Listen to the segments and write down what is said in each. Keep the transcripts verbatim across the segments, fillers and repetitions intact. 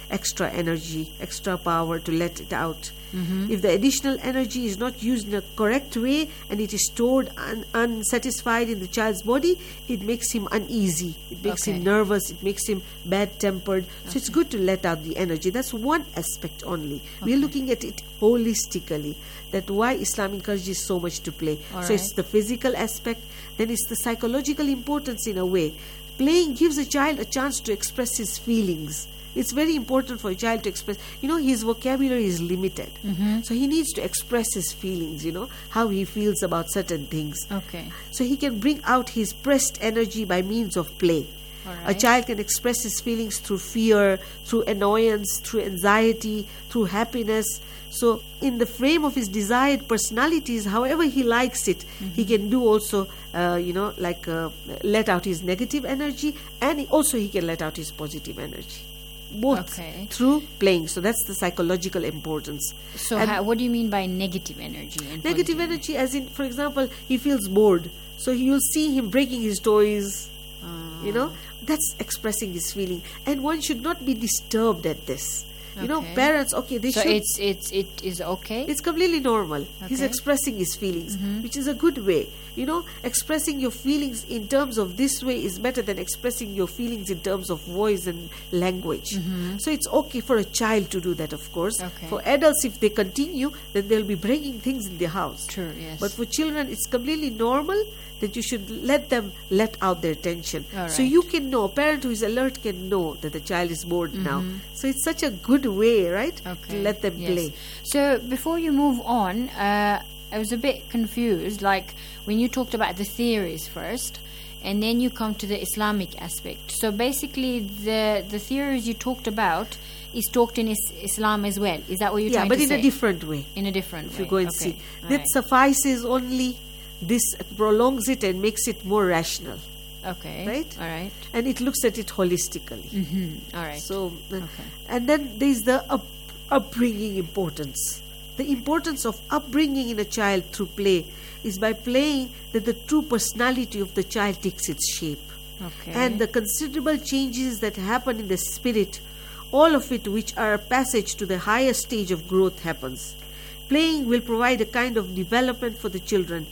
extra energy, extra power to let it out. Mm-hmm. If the additional energy is not used in a correct way and it is stored un- unsatisfied in the child's body, it makes him uneasy, it makes Okay. him nervous, it makes him bad-tempered. So it's good to let out the energy. That's one aspect only. We're looking at it holistically, that why Islam encourages so much to play. All so it's right. the physical aspect, then it's the psychological importance in a way. Playing gives a child a chance to express his feelings. It's very important for a child to express, you know, his vocabulary is limited. Mm-hmm. So he needs to express his feelings, you know, how he feels about certain things. Okay. So he can bring out his pressed energy by means of play. All A right. child can express his feelings through fear, through annoyance, through anxiety, through happiness. So in the frame of his desired personalities, however he likes it, he can do also, uh, you know, like uh, let out his negative energy, and he also he can let out his positive energy. Both Okay. through playing. So that's the psychological importance. So And ha- what do you mean by negative energy? And negative positive energy, as in, for example, he feels bored. So you'll see him breaking his toys, you know. That's expressing his feeling. And one should not be disturbed at this. You know, Okay. parents, okay, they So should... it's it's it is okay. It's completely normal. He's Okay. expressing his feelings, which is a good way. You know, expressing your feelings in terms of this way is better than expressing your feelings in terms of voice and language. So it's okay for a child to do that, of course. Okay. For adults, if they continue, then they'll be breaking things in their house. True, yes. But for children, it's completely normal that you should let them let out their tension. All So right. you can know, a parent who is alert can know that the child is bored now. So it's such a good way, right? Okay. To let them yes. play. So before you move on, uh, I was a bit confused. Like when you talked about the theories first, and then you come to the Islamic aspect. So basically, the the theories you talked about is talked in is- Islam as well. Is that what you're Yeah, trying but to in say? a different way. in a different If way. you go and Okay. see. All That right. suffices only, this prolongs it and makes it more rational. Okay. Right? All right. And it looks at it holistically. Mm-hmm. All right. So, uh, Okay. and then there's the up, upbringing importance. The importance of upbringing in a child through play is by playing that the true personality of the child takes its shape. Okay. And the considerable changes that happen in the spirit, all of it which are a passage to the higher stage of growth happens. Playing will provide a kind of development for the children.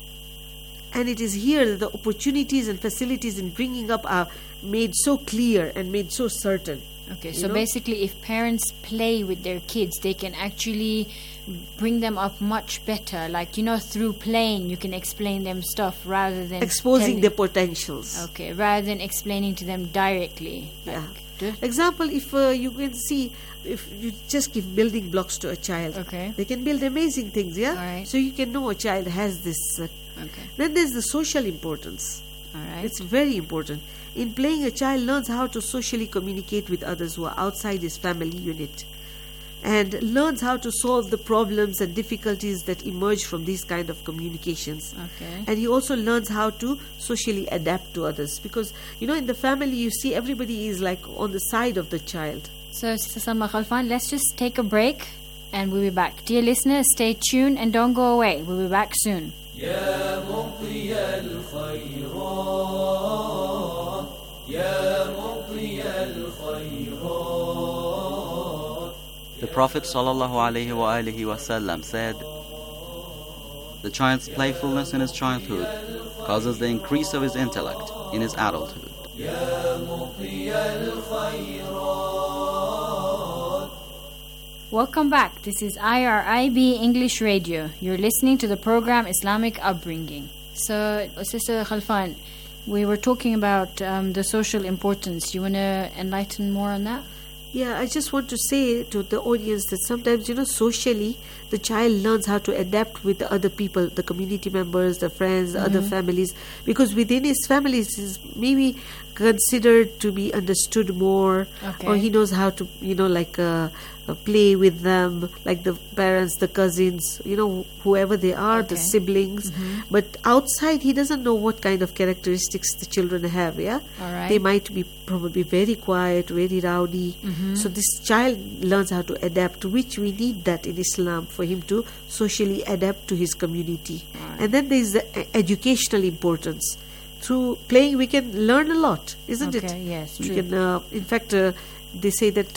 And it is here that the opportunities and facilities in bringing up are made so clear and made so certain. Okay, you so know? basically, if parents play with their kids, they can actually bring them up much better. Like, you know, through playing, you can explain them stuff rather than Exposing telling- their potentials. Okay, rather than explaining to them directly. Like, Yeah. do- Example, if uh, you can see, if you just give building blocks to a child, Okay. they can build amazing things, yeah? Alright. So you can know a child has this. Uh, Okay, then there's the social importance. all right. It's very important. In playing, a child learns how to socially communicate with others who are outside his family unit, and learns how to solve the problems and difficulties that emerge from these kind of communications. Okay. And he also learns how to socially adapt to others, because you know, in the family you see everybody is like on the side of the child. So, Sister Salma Khalfan, let's just take a break and we'll be back. Dear listeners, stay tuned and don't go away. We'll be back soon. يا مطي الخيرات يا مطي الخيرات. The Prophet ﷺ said, the child's playfulness in his childhood causes the increase of his intellect in his adulthood. يا مطي الخيرات. Welcome back. This is I R I B English Radio. You're listening to the program Islamic Upbringing. So, Sister Khalfan, we were talking about um, the social importance. You want to enlighten more on that? Yeah, I just want to say to the audience that sometimes, you know, socially, the child learns how to adapt with the other people, the community members, the friends, the other families, because within his families is maybe considered to be understood more, Okay. or he knows how to, you know, like uh, uh, play with them, like the parents, the cousins, you know, whoever they are, the Okay. siblings. But outside, he doesn't know what kind of characteristics the children have, yeah? All right. They might be probably very quiet, very rowdy. So this child learns how to adapt, which we need that in Islam for him to socially adapt to his community. And then there is the e- educational importance. Through playing, we can learn a lot, isn't Okay, it? yes, We true. can, uh, in fact, uh, they say that uh,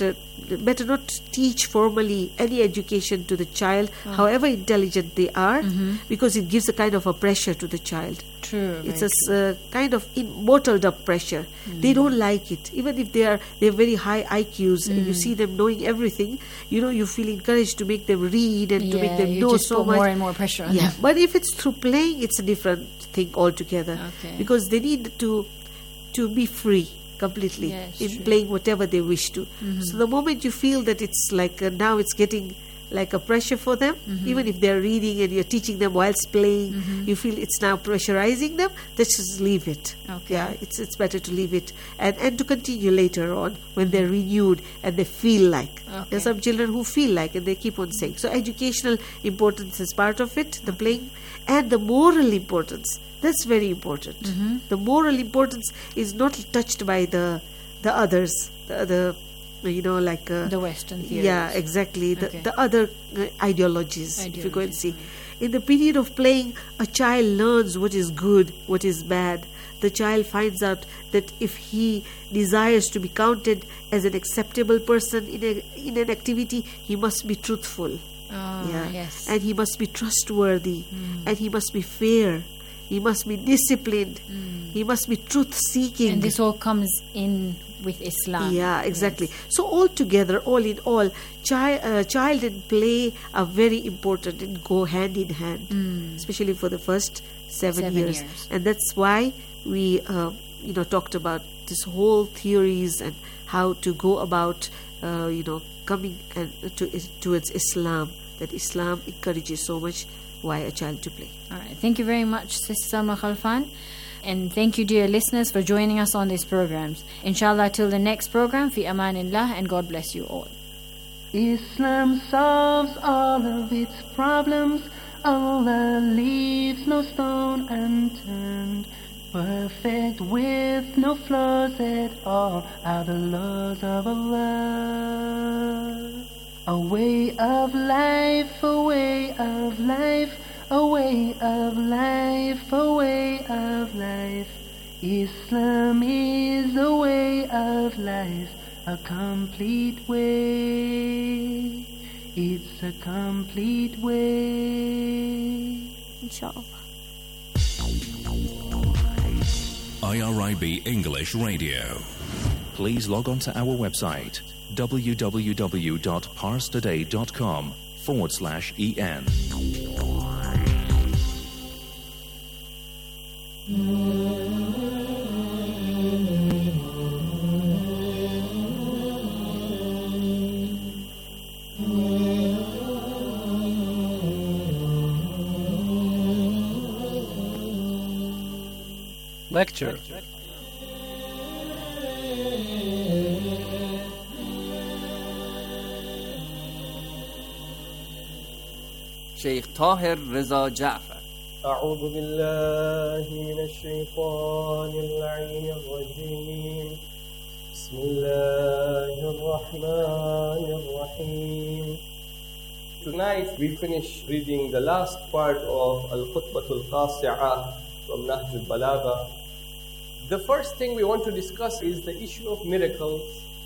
better not teach formally any education to the child, Oh. however intelligent they are, Mhm. because it gives a kind of a pressure to the child. True. It's very a s- uh, kind of in, bottled up pressure. They Mm. don't like it, even if they are they have very high I Qs and you Mm. see them knowing everything. You know, you feel encouraged to make them read and to make Yeah, them you know just so put much. more and more pressure on Yeah, them. but if it's through playing, it's a different thing altogether. Okay. Because they need to to be free completely Yes, in true. playing whatever they wish to. Mhm. So the moment you feel that it's like uh, now it's getting like a pressure for them, Mhm. even if they're reading and you're teaching them whilst playing, Mhm. you feel it's now pressurizing them, let's just leave it. Okay. Yeah, it's it's better to leave it and, and to continue later on when they're renewed and they feel like. Okay. There's some children who feel like and they keep on saying. So educational importance is part of it, the playing, and the moral importance. That's very important. Mhm. The moral importance is not touched by the the others, the other, you know, like uh, The Western theories. yeah, exactly. The Okay. the other uh, ideologies, if you go and Ideologies, see. In the period of playing, a child learns what is good, what is bad. The child finds out that if he desires to be counted as an acceptable person in a in an activity, he must be truthful. Oh, yeah. yes. And he must be trustworthy. Mm. And he must be fair. He must be disciplined. Mm. He must be truth seeking. And this all comes in with Islam. Yeah, exactly. Yes. So altogether, all in all, child, uh, child and play are very important and go hand in hand, Mm. especially for the first seven, Seven years. years. And that's why we, uh, you know, talked about this whole theories and how to go about, uh, you know, coming and to towards Islam. That Islam encourages so much why a child to play. All right. Thank you very much, Sister Salma Khalfan. And thank you, dear listeners, for joining us on these programs. Inshallah, till the next program, fi amanillah, and God bless you all. Islam solves all of its problems. Allah leaves no stone unturned. Perfect with no flaws at all are the laws of Allah. A way of life, a way of life, a way of life, a way of life. Islam is a way of life, a complete way. It's a complete way. Inshallah. I R I B English Radio. Please log on to our website www.parstoday.com forward slash en. Lecture. شيخ طاهر رضا جعفر. أعوذ بالله من الشيطان اللعين الرجيم. بسم الله الرحمن الرحيم. Tonight we finish reading the last part of Al-Khutbatul Qasi'ah from Nahj al-Balagha. The first thing we want to discuss is the issue of miracles.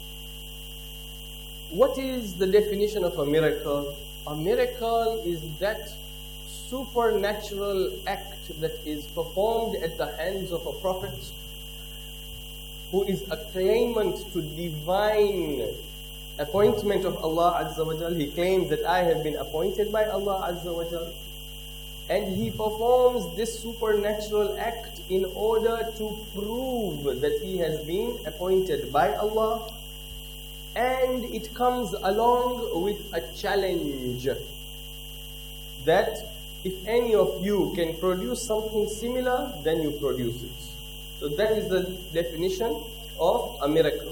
What is the definition of a miracle? A miracle is that supernatural act that is performed at the hands of a prophet who is a claimant to divine appointment of Allah Azza wa Jal. He claims that I have been appointed by Allah Azza wa Jal. And he performs this supernatural act in order to prove that he has been appointed by Allah. And it comes along with a challenge that if any of you can produce something similar, then you produce it. So that is the definition of a miracle.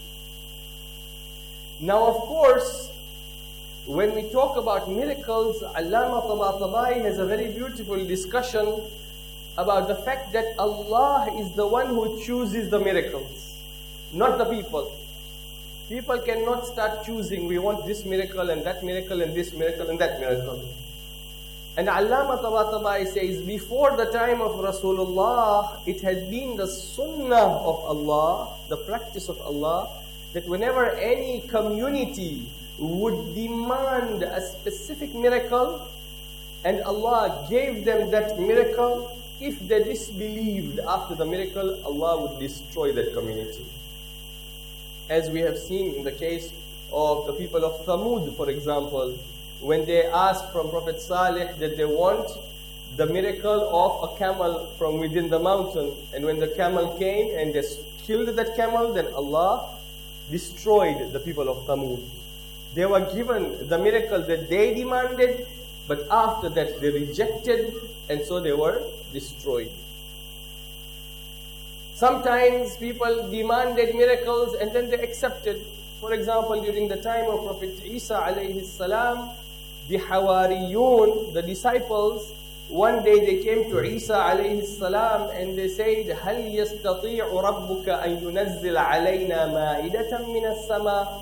Now, of course, when we talk about miracles, Allama Tabatabai has a very beautiful discussion about the fact that Allah is the one who chooses the miracles, not the people. People cannot start choosing, we want this miracle and that miracle and this miracle and that miracle. And Allama Tabatabai says, before the time of Rasulullah, it had been the sunnah of Allah, the practice of Allah, that whenever any community would demand a specific miracle, and Allah gave them that miracle, if they disbelieved after the miracle, Allah would destroy that community. As we have seen in the case of the people of Thamud, for example, when they asked from Prophet Salih that they want the miracle of a camel from within the mountain, and when the camel came and they killed that camel, then Allah destroyed the people of Thamud. They were given the miracle that they demanded, but after that they rejected, and so they were destroyed. Sometimes people demanded miracles and then they accepted. For example, during the time of Prophet Isa alayhi salam, the Hawariyun, the disciples, one day they came to Isa alayhi salam and they said, هَلْ يَسْتَطِيعُ رَبُّكَ أَن يُنَزِّلَ عَلَيْنَا مَائِدَةً مِنَ السَّمَاءِ?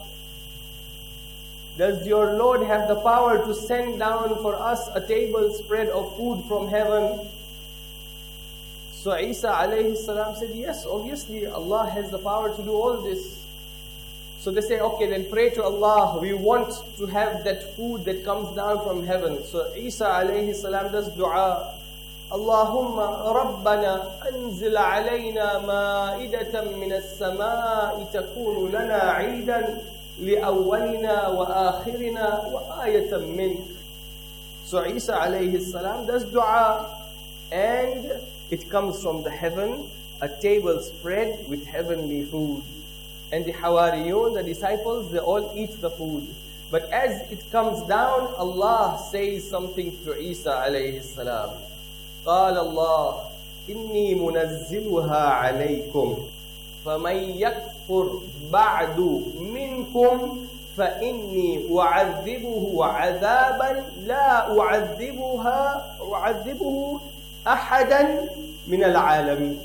Does your Lord have the power to send down for us a table spread of food from heaven? So Isa alayhi salam said, yes, obviously Allah has the power to do all this. So they say, okay, then pray to Allah. We want to have that food that comes down from heaven. So Isa alayhi salam does dua. Allahumma Rabbana anzil alayna ma'idatan min as-sama'i takunu lana 'iidan li'awwalina wa akhirina wa ayatan mink. So Isa alayhi salam does dua, and it comes from the heaven, a table spread with heavenly food. And the Hawariyun, the disciples, they all eat the food. But as it comes down, Allah says something to Isa alayhi salam. قال الله إني منزلها عليكم فمن يكفر بعد منكم فإني أعذبه عذابا لا أعذبها أعذبه أحدا من العالمين.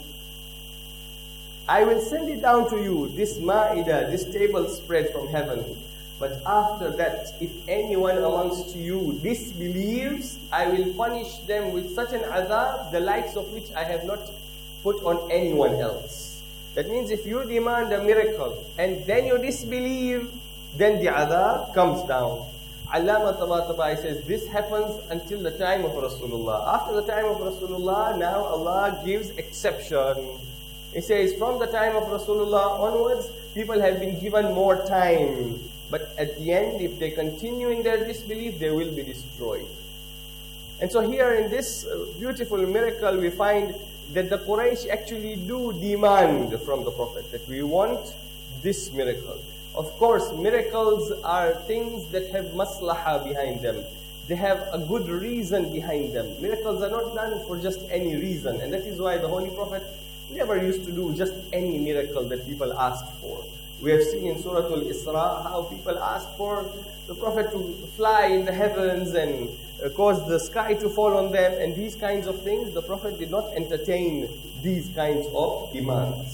I will send it down to you, this ma'idah, this table spread from heaven. But after that, if anyone amongst you disbelieves, I will punish them with such an azab, the likes of which I have not put on anyone else. That means if you demand a miracle and then you disbelieve, then the azab comes down. Allama Tabatabai says this happens until the time of Rasulullah. After the time of Rasulullah, now Allah gives exception. He says from the time of Rasulullah onwards, people have been given more time. But at the end, if they continue in their disbelief, they will be destroyed. And so here in this beautiful miracle, we find that the Quraysh actually do demand from the Prophet that we want this miracle. Of course, miracles are things that have maslahah behind them. They have a good reason behind them. Miracles are not done for just any reason. And that is why the Holy Prophet never used to do just any miracle that people asked for. We have seen in Surah Al-Isra how people asked for the Prophet to fly in the heavens and uh, cause the sky to fall on them, and these kinds of things. The Prophet did not entertain these kinds of demands.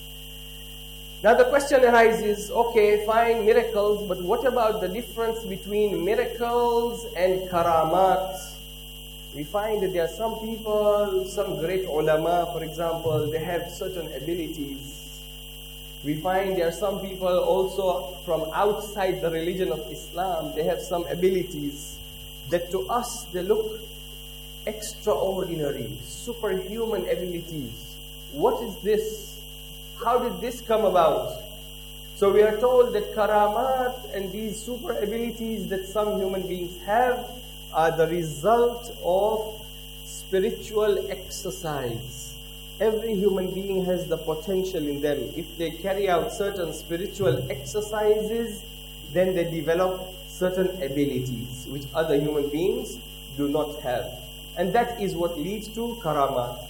Now the question arises, okay, fine, miracles, but what about the difference between miracles and karamat? We find that there are some people, some great ulama, for example, they have certain abilities. We find there are some people also from outside the religion of Islam, they have some abilities that to us they look extraordinary, superhuman abilities. What is this? How did this come about? So we are told that karamat and these super abilities that some human beings have are the result of spiritual exercise. Every human being has the potential in them. If they carry out certain spiritual exercises, then they develop certain abilities which other human beings do not have. And that is what leads to karamat.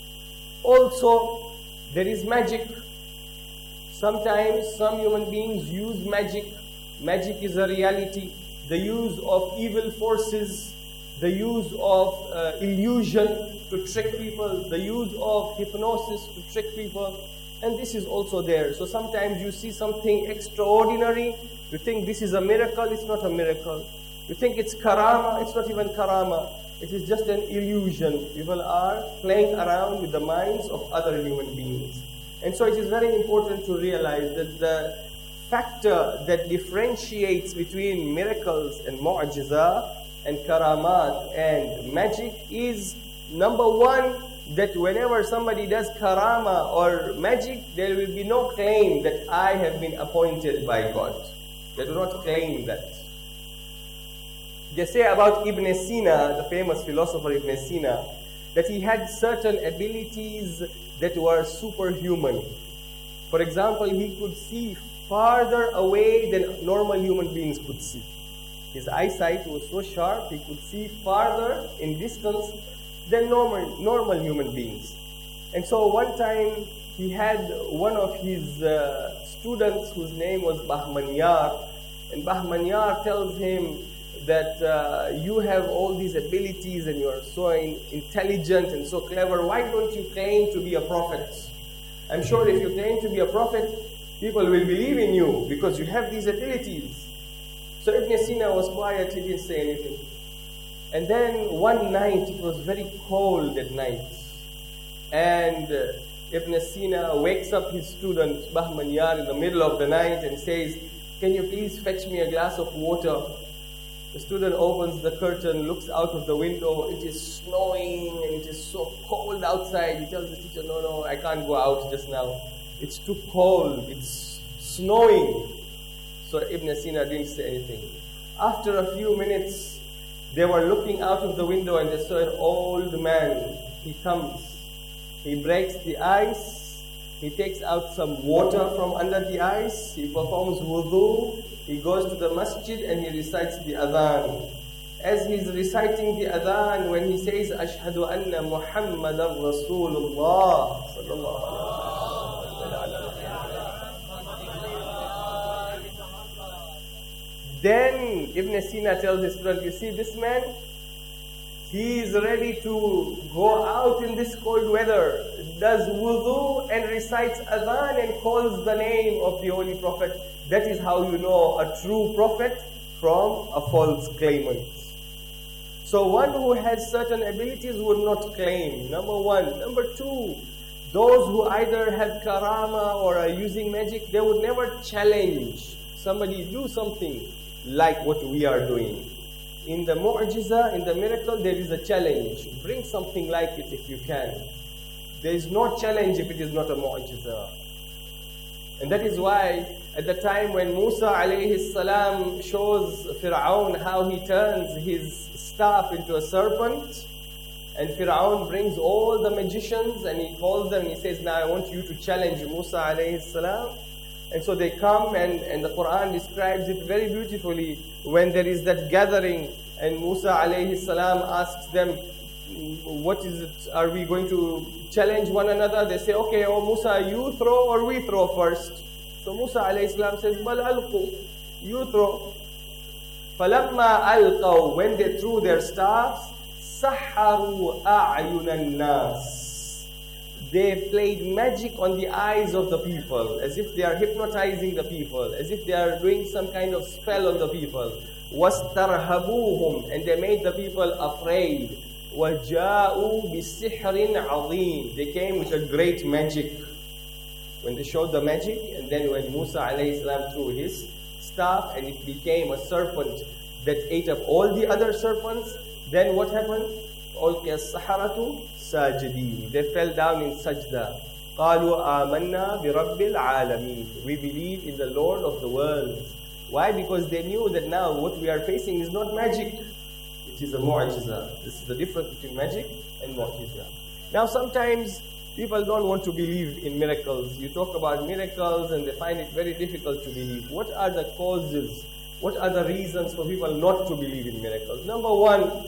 Also, there is magic. Sometimes some human beings use magic. Magic is a reality. The use of evil forces, the use of uh, illusion to trick people, the use of hypnosis to trick people, and this is also there. So sometimes you see something extraordinary, you think this is a miracle, it's not a miracle. You think it's karama, it's not even karama. It is just an illusion. People are playing around with the minds of other human beings. And so it is very important to realize that the factor that differentiates between miracles and mu'jiza and karamat and magic is, number one, that whenever somebody does karama or magic, there will be no claim that I have been appointed by God. They do not claim that. They say about Ibn Sina, the famous philosopher Ibn Sina, that he had certain abilities that were superhuman. For example, he could see farther away than normal human beings could see. His eyesight was so sharp, he could see farther in distance than normal, normal human beings. And so one time, he had one of his uh, students whose name was Bahmanyar, and Bahmanyar tells him that uh, you have all these abilities and you are so in, intelligent and so clever. Why don't you claim to be a prophet? I'm sure if you claim to be a prophet, people will believe in you because you have these abilities. So Ibn Sina was quiet, he didn't say anything. And then one night, it was very cold at night, and uh, Ibn Sina wakes up his student Bahmanyar in the middle of the night and says, "Can you please fetch me a glass of water?" The student opens the curtain, looks out of the window. It is snowing and it is so cold outside. He tells the teacher, no, no, I can't go out just now. It's too cold. It's snowing. So Ibn Sina didn't say anything. After a few minutes, they were looking out of the window and they saw an old man. He comes. He breaks the ice. He takes out some water from under the ice. He performs wudu. He goes to the masjid and he recites the adhan. As he's reciting the adhan, when he says, Ashhadu anna Muhammadan Rasulullah, then Ibn Sina tells his student, you see this man? He is ready to go out in this cold weather, does wudu and recites adhan and calls the name of the Holy Prophet. That is how you know a true prophet from a false claimant. So one who has certain abilities would not claim, number one. Number two, those who either have karama or are using magic, they would never challenge somebody do something like what we are doing. In the mu'jiza, in the miracle, there is a challenge. Bring something like it if you can. There is no challenge if it is not a mu'jiza. And that is why at the time when Musa alayhi salam shows Fir'aun how he turns his staff into a serpent, and Fir'aun brings all the magicians and he calls them and he says, now I want you to challenge Musa alayhi salam. And so they come, and, and the Quran describes it very beautifully when there is that gathering and Musa alayhi salam asks them, what is it, are we going to challenge one another? They say, okay, oh Musa, you throw or we throw first? So Musa alayhi salam says, Bal alqu, you throw. فَلَمَّا أَلْقَوْا, when they threw their staffs, سَحَّرُوا أَعْيُنَ النَّاسِ, they played magic on the eyes of the people, as if they are hypnotizing the people, as if they are doing some kind of spell on the people. وَاسْتَرْهَبُوهُمْ, and they made the people afraid. وَجَاءُوا بِسِحْرٍ عَظِيمٍ, they came with a great magic. When they showed the magic, and then when Musa alayhi salam threw his staff and it became a serpent that ate up all the other serpents, then what happened? أُلْقِيَ السَّحَرَةُ سَاجِدِينَ, they fell down in sajda. قَالُوا آمَنَّا بِرَبِّ الْعَالَمِينَ, we believe in the Lord of the worlds. Why? Because they knew that now what we are facing is not magic, it is a mu'jiza. This is the difference between magic and mu'jiza. Now sometimes people don't want to believe in miracles. You talk about miracles and they find it very difficult to believe. What are the causes? What are the reasons for people not to believe in miracles? Number one,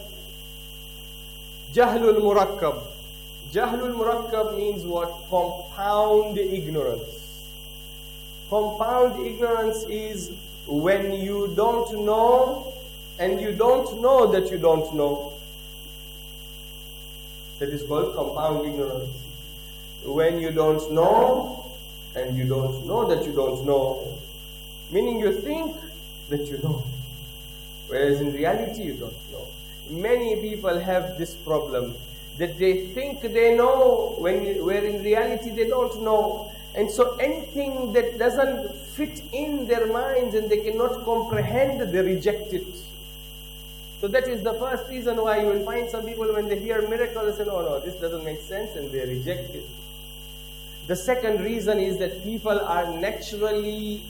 Jahlul Murakkab. Jahlul Murakkab means what? Compound ignorance. Compound ignorance is when you don't know and you don't know that you don't know. That is called compound ignorance. When you don't know and you don't know that you don't know. Meaning you think that you know, whereas in reality you don't know. Many people have this problem, that they think they know when, where in reality they don't know. And so anything that doesn't fit in their minds and they cannot comprehend, they reject it. So that is the first reason why you will find some people when they hear miracle, they say, no, no, this doesn't make sense, and they reject it. The second reason is that people are naturally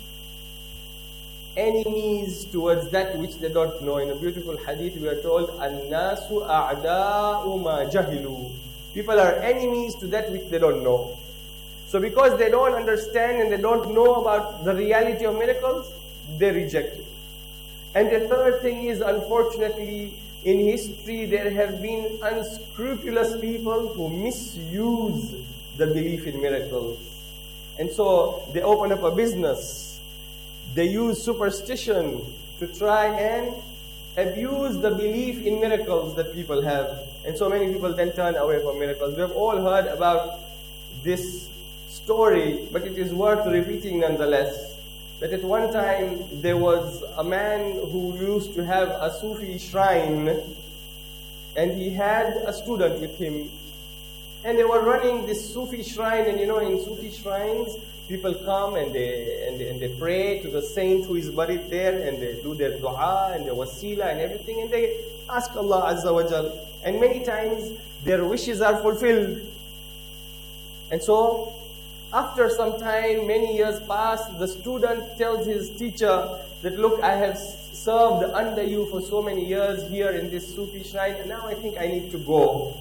enemies towards that which they don't know. In a beautiful hadith we are told, "An-nasu a'da'u ma jahilu." People are enemies to that which they don't know. So because they don't understand and they don't know about the reality of miracles, they reject it. And the third thing is, unfortunately, in history there have been unscrupulous people who misuse the belief in miracles. And so they open up a business. They use superstition to try and abuse the belief in miracles that people have. And so many people then turn away from miracles. We have all heard about this story, but it is worth repeating nonetheless. That at one time there was a man who used to have a Sufi shrine, and he had a student with him. And they were running this Sufi shrine, and you know, in Sufi shrines, people come and they, and they and they pray to the saint who is buried there, and they do their dua and their wasila and everything, and they ask Allah Azza wa Jal. And many times their wishes are fulfilled. And so, after some time, many years pass, the student tells his teacher that, look, I have served under you for so many years here in this Sufi shrine, and now I think I need to go.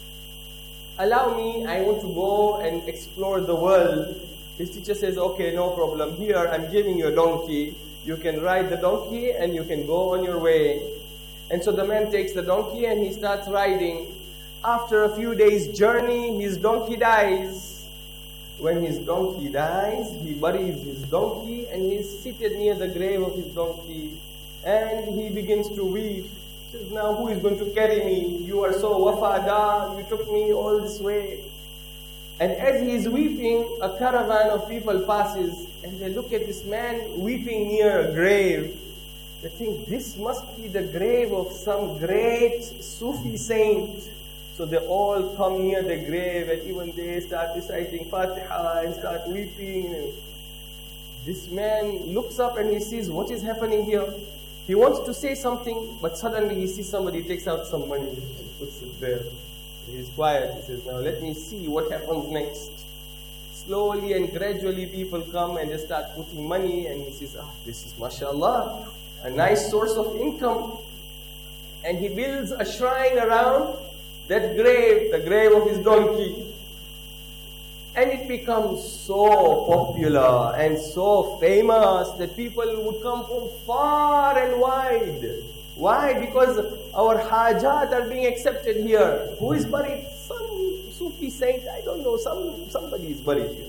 Allow me, I want to go and explore the world. His teacher says, okay, no problem. Here, I'm giving you a donkey. You can ride the donkey and you can go on your way. And so the man takes the donkey and he starts riding. After a few days' journey, his donkey dies. When his donkey dies, he buries his donkey and he is seated near the grave of his donkey. And he begins to weep. He says, now who is going to carry me? You are so wafada, you took me all this way. And as he is weeping, a caravan of people passes and they look at this man weeping near a grave. They think, this must be the grave of some great Sufi saint. So they all come near the grave and even they start reciting Fatiha and start weeping. This man looks up and he sees what is happening here. He wants to say something, but suddenly he sees somebody takes out some money and puts it there. He is quiet. He says, now let me see what happens next. Slowly and gradually people come and they start putting money, and he says, ah, this is mashallah, a nice source of income. And he builds a shrine around that grave, the grave of his donkey. And it becomes so popular and so famous that people would come from far and wide. Why? Because our hajat are being accepted here. Who is buried? Some Sufi saint, I don't know, some somebody is buried here.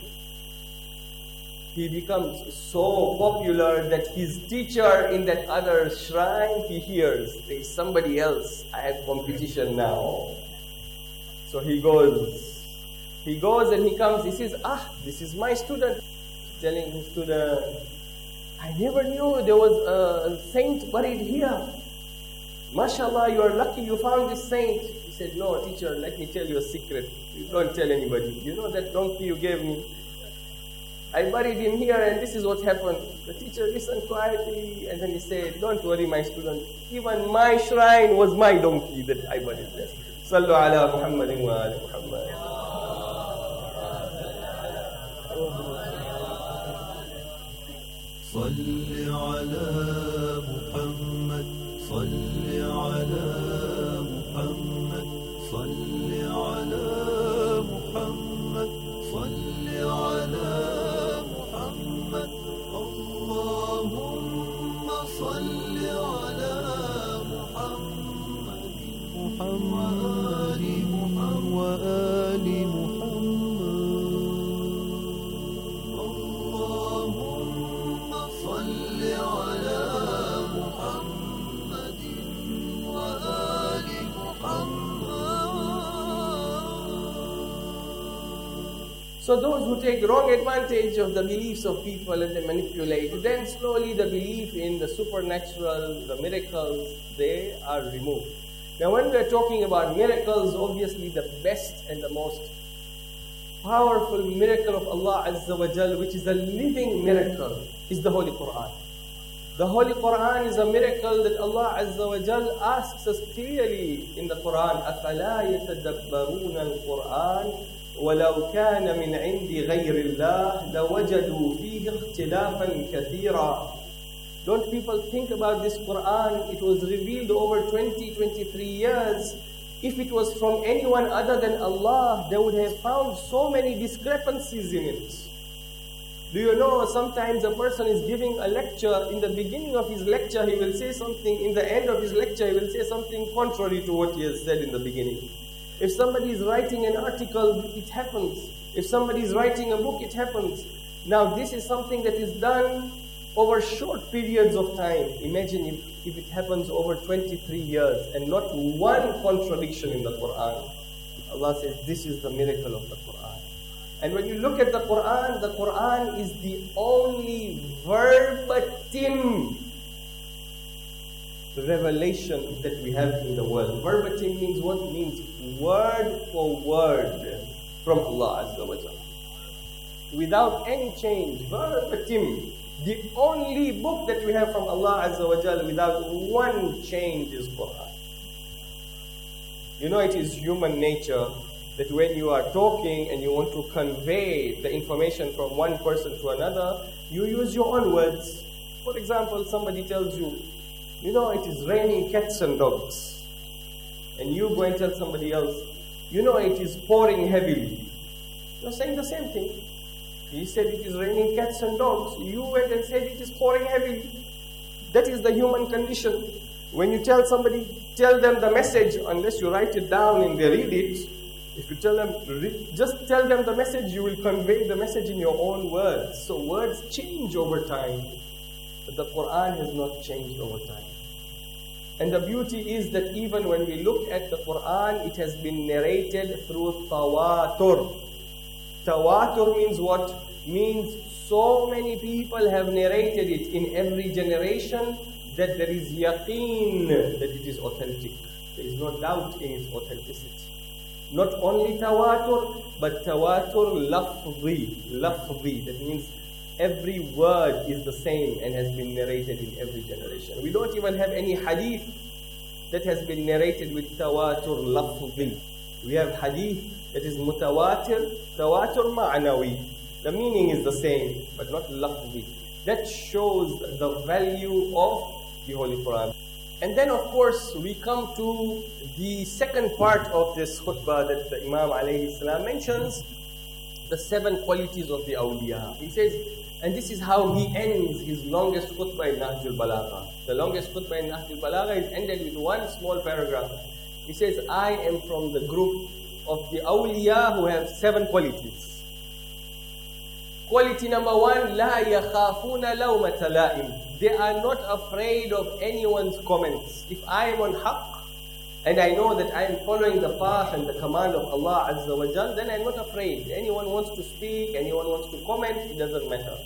He becomes so popular that his teacher in that other shrine, he hears, there is somebody else, I have competition now. So he goes. He goes and he comes, he says, ah, this is my student. Telling his student, I never knew there was a saint buried here. MashaAllah, you are lucky you found this saint. He said, no, teacher, let me tell you a secret. You don't tell anybody. You know that donkey you gave me? I buried him here and this is what happened. The teacher listened quietly and then he said, don't worry, my student. Even my shrine was my donkey that I buried there. Sallu ala Muhammadin wa ala Muhammad. صل على محمد صل على محمد صل على محمد صل على محمد اللهم صل على محمد محمد وآل محمد اللهم صل على محمد وآل محمد. So those who take wrong advantage of the beliefs of people and they manipulate, then slowly the belief in the supernatural, the miracles, they are removed. Now when we are talking about miracles, obviously the best and the most powerful miracle of Allah Azza wa Jal, which is a living miracle, is the Holy Quran. The Holy Quran is a miracle that Allah Azza wa Jal asks us clearly in the Quran, أَفَلَا يَتَدَبَّرُونَ الْقُرْآنَ وَلَوْ كَانَ مِنْ عِنْدِ غَيْرِ اللَّهِ لَوَجَدُوا فِيهِ اخْتِلَافًا كَثِيرًا. Don't people think about this Quran? It was revealed over twenty, twenty-three years. If it was from anyone other than Allah, they would have found so many discrepancies in it. Do you know, sometimes a person is giving a lecture, in the beginning of his lecture he will say something, in the end of his lecture he will say something contrary to what he has said in the beginning. If somebody is writing an article, it happens. If somebody is writing a book, it happens. Now this is something that is done over short periods of time. Imagine if, if it happens over twenty-three years and not one contradiction in the Quran. Allah says this is the miracle of the Quran. And when you look at the Quran, the Quran is the only verbatim revelation that we have in the world. Verbatim means what? It means word for word from Allah Azza wa Jalla. Without any change, verbatim. The only book that we have from Allah Azza wa Jalla without one change is Quran. You know, it is human nature that when you are talking and you want to convey the information from one person to another, you use your own words. For example, somebody tells you, you know, it is raining cats and dogs. And you go and tell somebody else, you know, it is pouring heavily. You're saying the same thing. He said it is raining cats and dogs. You went and said it is pouring heavily. That is the human condition. When you tell somebody, tell them the message, unless you write it down and they read it, if you tell them, just tell them the message, you will convey the message in your own words. So words change over time. But the Quran has not changed over time. And the beauty is that even when we look at the Quran, it has been narrated through tawatur. Tawatur means what? Means so many people have narrated it in every generation that there is yaqeen that it is authentic. There is no doubt in its authenticity. Not only tawatur, but tawatur lafzi. Lafzi. That means every word is the same and has been narrated in every generation. We don't even have any hadith that has been narrated with tawatur lafzi. We have hadith that is mutawatir, tawatur ma'nawi. The meaning is the same, but not lafzi. That shows the value of the Holy Quran. And then of course we come to the second part of this khutbah that the Imam alayhi salam mentions, the seven qualities of the awliya. He says, and this is how he ends his longest khutbah in Nahjul Balagha. The longest khutbah in Nahjul Balagha is ended with one small paragraph. He says, I am from the group of the awliya who have seven qualities. Quality number one, la yakhafuna lawmata la'im. They are not afraid of anyone's comments. If I am on haqq, and I know that I am following the path and the command of Allah Azza wa Jal, then I am not afraid. Anyone wants to speak, anyone wants to comment, it doesn't matter.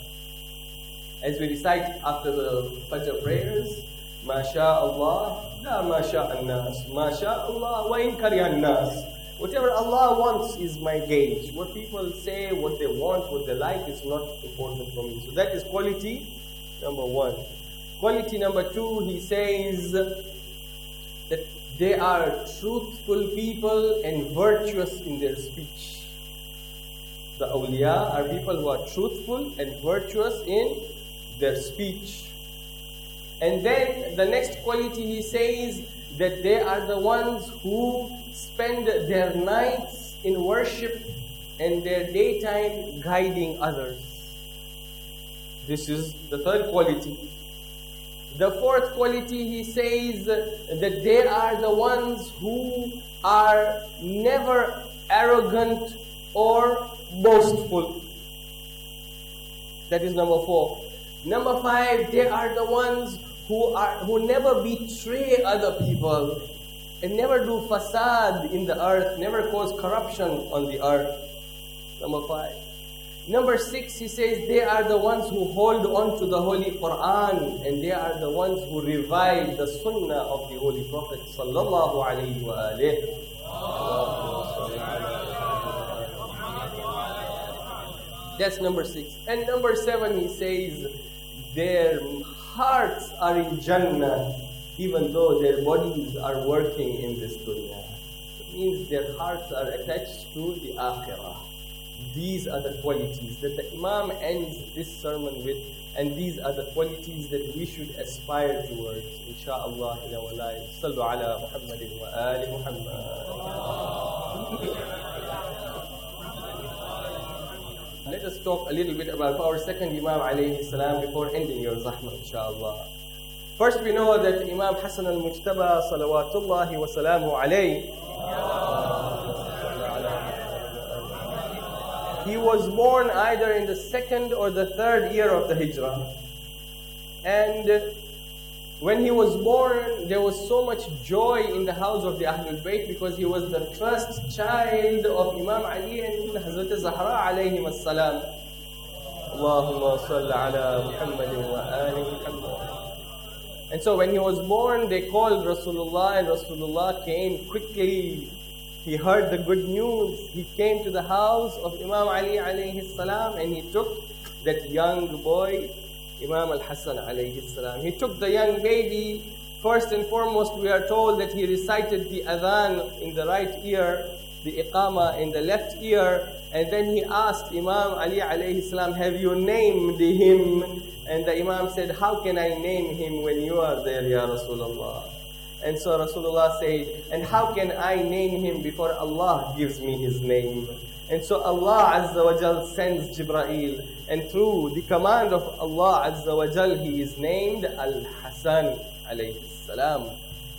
As we recite after the Fajr prayers, Ma sha'Allah, la ma sha'an-nas, ma sha'Allah, wa in karihan-nas. Whatever Allah wants is my gauge. What people say, what they want, what they like is not important for me. So that is quality number one. Quality number two, he says that they are truthful people and virtuous in their speech. The awliya are people who are truthful and virtuous in their speech. And then the next quality he says that they are the ones who spend their nights in worship and their daytime guiding others. This is the third quality. The fourth quality, he says that they are the ones who are never arrogant or boastful. That is number four. Number five, they are the ones who are who never betray other people and never do fasad in the earth, never cause corruption on the earth. Number five. Number six, he says, they are the ones who hold on to the Holy Quran, and they are the ones who revive the Sunnah of the Holy Prophet sallallahu alaihi wa alihi. That's number six. And number seven, he says, their hearts are in Jannah, even though their bodies are working in this dunya. It means their hearts are attached to the akhirah. These are the qualities that the Imam ends this sermon with, and these are the qualities that we should aspire towards, inshaAllah, in our lives. Sallu ala Muhammadin wa ali Muhammad. Let us talk a little bit about our second Imam alayhi salam before ending your zahmah, inshaAllah. First, we know that Imam Hassan al-Mujtaba, salawatullahi wa salamu alayhi, he was born either in the second or the third year of the Hijrah. And when he was born, there was so much joy in the house of the Ahlul Bayt because he was the first child of Imam Ali and Hazrat Zahra alayhim as-salam. Allahumma salli ala Muhammadin wa ali Muhammad. And so when he was born, they called Rasulullah, and Rasulullah came quickly. He heard the good news. He came to the house of Imam Ali alayhi salam, and he took that young boy, Imam al-Hassan alayhi salam. He took the young baby. First and foremost, we are told that he recited the adhan in the right ear, the iqama in the left ear, and then he asked Imam Ali alayhi salam, have you named him? And the Imam said, how can I name him when you are there, Ya Rasulullah? And so Rasulullah said, and how can I name him before Allah gives me his name? And so Allah Azza wa Jal sends Jibreel, and through the command of Allah Azza wa Jal, he is named Al-Hasan alayhi salam.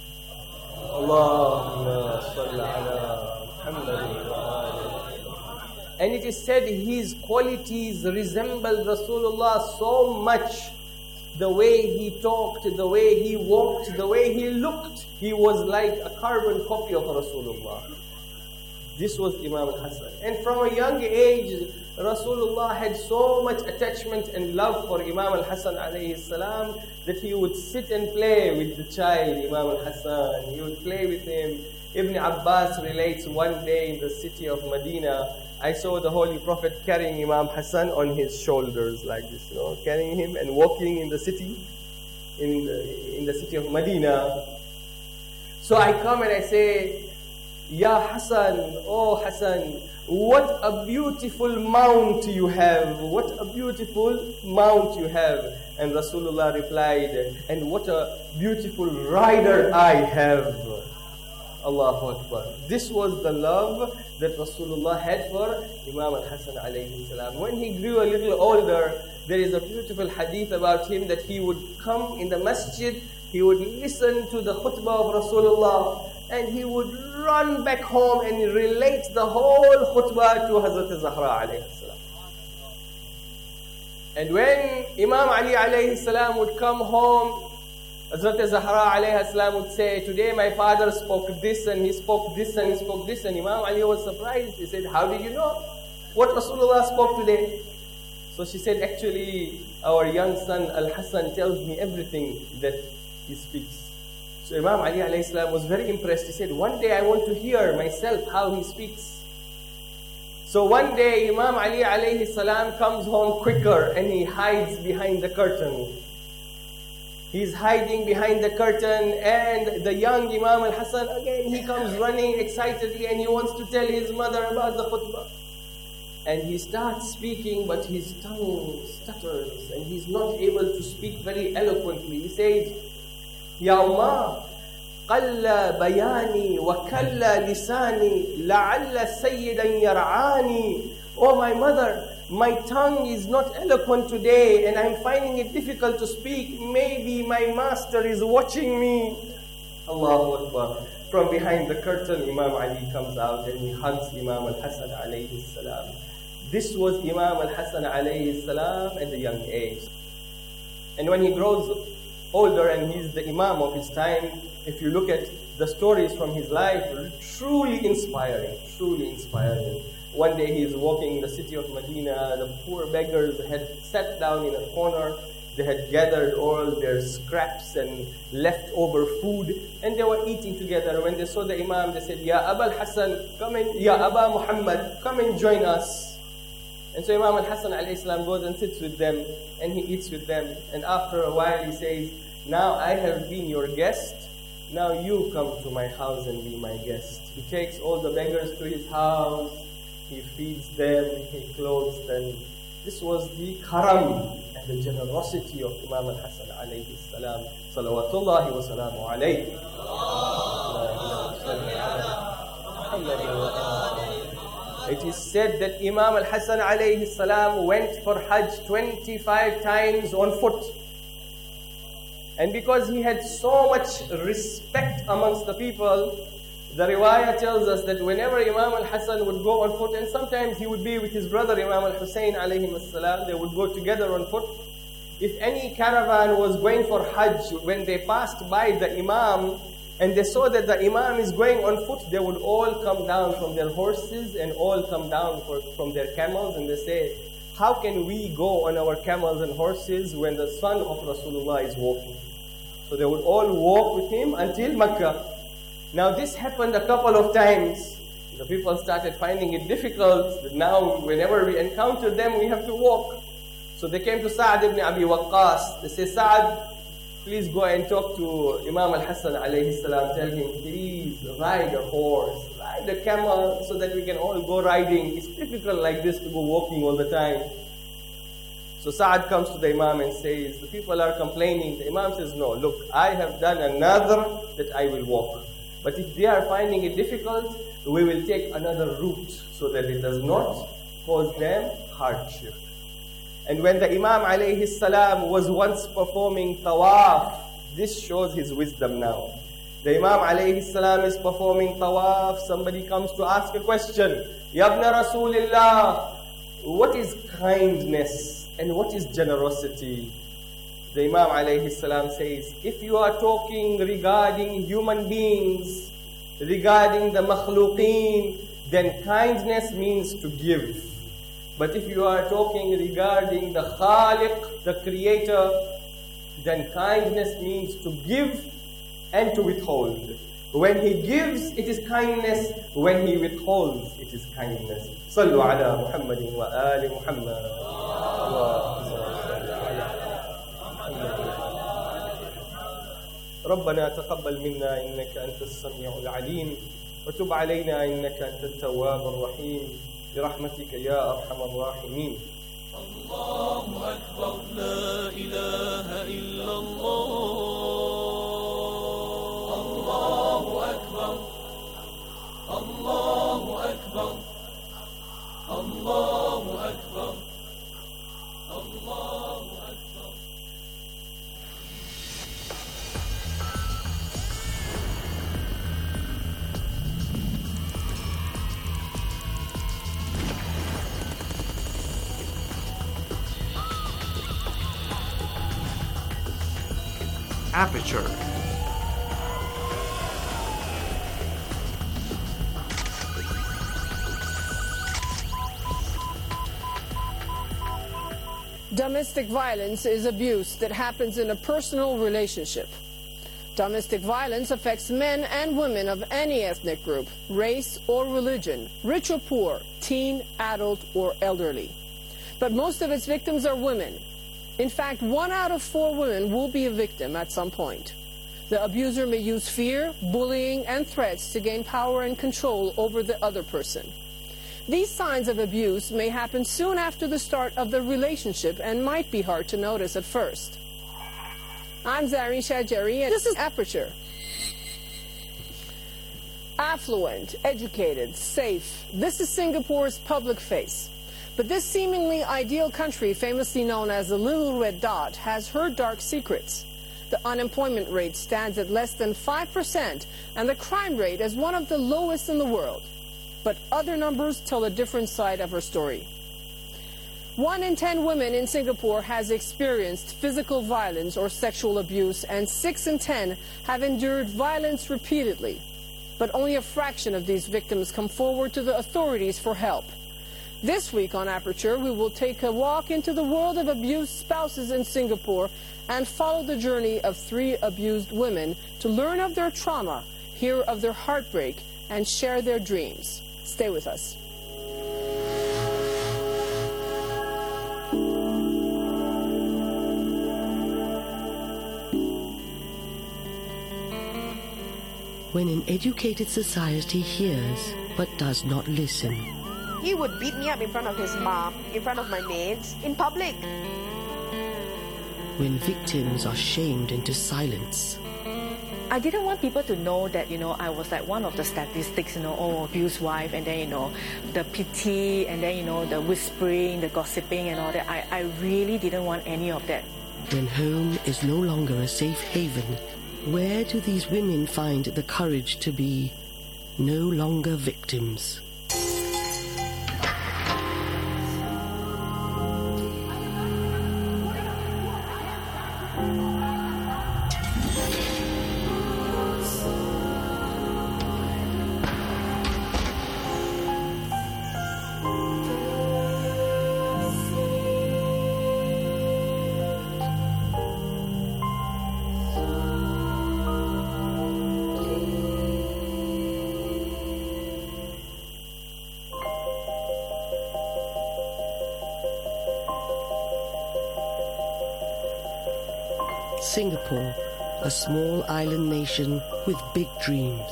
Allahumma salli ala Muhammadin wa ali. And it is said his qualities resembled Rasulullah so much. The way he talked, the way he walked, the way he looked, he was like a carbon copy of Rasulullah. This was Imam al-Hassan. And from a young age, Rasulullah had so much attachment and love for Imam al-Hassan alayhi salam that he would sit and play with the child, Imam al-Hassan. He would play with him. Ibn Abbas relates one day in the city of Medina, I saw the Holy Prophet carrying Imam Hassan on his shoulders like this, you know, carrying him and walking in the city, in the, in the city of Medina. So I come and I say, Ya Hassan, oh Hassan, what a beautiful mount you have, what a beautiful mount you have. And Rasulullah replied, and what a beautiful rider I have. Allahu Akbar. This was the love that Rasulullah had for Imam al-Hassan alayhi salam. When he grew a little older, there is a beautiful hadith about him that he would come in the masjid, he would listen to the khutbah of Rasulullah, and he would run back home and relate the whole khutbah to Hazrat Zahra alayhi salam. And when Imam Ali alayhi salam would come home, Hazrat Zahra alayhi salam would say, today my father spoke this and he spoke this and he spoke this. And Imam Ali was surprised. He said, how did you know what Rasulullah spoke today? So she said, actually, our young son Al-Hassan tells me everything that he speaks. So Imam Ali alayhi salam was very impressed. He said, one day I want to hear myself how he speaks. So one day Imam Ali alayhi salam comes home quicker and he hides behind the curtain. He's hiding behind the curtain, and the young Imam al-Hassan, again, he comes running excitedly and he wants to tell his mother about the khutbah. And he starts speaking, but his tongue stutters and he's not able to speak very eloquently. He says, Ya Ummah, qalla bayani wa kalla lisani la'alla sayyidan yar'ani. Oh my mother, my tongue is not eloquent today and I'm finding it difficult to speak. Maybe my master is watching me. Allahu Akbar. From behind the curtain, Imam Ali comes out and he hugs Imam al-Hassan alayhi salam. This was Imam al-Hassan alayhi salam at a young age. And when he grows older and he's the Imam of his time, if you look at the stories from his life, truly inspiring, truly inspiring. One day he is walking in the city of Medina. The poor beggars had sat down in a corner. They had gathered all their scraps and leftover food, and they were eating together. When they saw the Imam, they said, Ya Aba al-Hassan, come in, Ya Aba Muhammad, come and join us. And so Imam al-Hassan alayhi salam goes and sits with them, and he eats with them. And after a while he says, now I have been your guest, now you come to my house and be my guest. He takes all the beggars to his house, he feeds them, he clothes them. This was the karam and the generosity of Imam al-Hassan alayhi salam. Salawatullahi wa salamu alayhi. It is said that Imam al-Hassan alayhi salam went for Hajj twenty-five times on foot. And because he had so much respect amongst the people, the riwayah tells us that whenever Imam al-Hassan would go on foot, and sometimes he would be with his brother Imam al-Hussein alayhi salam, they would go together on foot. If any caravan was going for Hajj, when they passed by the Imam, and they saw that the Imam is going on foot, they would all come down from their horses and all come down for, from their camels, and they say, how can we go on our camels and horses when the son of Rasulullah is walking? So they would all walk with him until Makkah. Now this happened a couple of times. The people started finding it difficult, that now whenever we encounter them, we have to walk. So they came to Sa'ad ibn Abi Waqqas. They say, Sa'ad, please go and talk to Imam al-Hassan alayhi salam. Tell him, please ride a horse, ride a camel, so that we can all go riding. It's difficult like this to go walking all the time. So Sa'ad comes to the Imam and says, the people are complaining. The Imam says, no, look, I have done another that I will walk. But if they are finding it difficult, we will take another route so that it does not cause them hardship. And when the Imam alayhi salam was once performing tawaf, this shows his wisdom now. The Imam alayhi salam is performing tawaf, somebody comes to ask a question. Ya ibn Rasulillah, what is kindness and what is generosity? The Imam alayhi salam says, if you are talking regarding human beings, regarding the makhluqeen, then kindness means to give. But if you are talking regarding the Khaliq, the Creator, then kindness means to give and to withhold. When he gives, it is kindness. When he withholds, it is kindness. Sallu ala Muhammadin wa ali Muhammad. ربنا تقبل منا إنك أنت السميع العليم وتب علينا إنك أنت التواب الرحيم برحمتك يا أرحم الراحمين. الله أكبر لا إله إلا الله. الله أكبر الله أكبر الله أكبر الله أكبر. Aperture. Domestic violence is abuse that happens in a personal relationship. Domestic violence affects men and women of any ethnic group, race or religion, rich or poor, teen, adult, or elderly. But most of its victims are women. In fact, one out of four women will be a victim at some point. The abuser may use fear, bullying, and threats to gain power and control over the other person. These signs of abuse may happen soon after the start of the relationship and might be hard to notice at first. I'm Zareen Shajari, and this is Aperture. Affluent, educated, safe. This is Singapore's public face. But this seemingly ideal country, famously known as the Little Red Dot, has her dark secrets. The unemployment rate stands at less than five percent, and the crime rate is one of the lowest in the world. But other numbers tell a different side of her story. One in ten women in Singapore has experienced physical violence or sexual abuse, and six in ten have endured violence repeatedly. But only a fraction of these victims come forward to the authorities for help. This week on Aperture, we will take a walk into the world of abused spouses in Singapore and follow the journey of three abused women to learn of their trauma, hear of their heartbreak, and share their dreams. Stay with us. When an educated society hears but does not listen. He would beat me up in front of his mom, in front of my maids, in public. When victims are shamed into silence. I didn't want people to know that, you know, I was like one of the statistics, you know, oh, abused wife, and then, you know, the pity, and then, you know, the whispering, the gossiping and all that. I, I really didn't want any of that. When home is no longer a safe haven, where do these women find the courage to be no longer victims? Singapore, a small island nation with big dreams,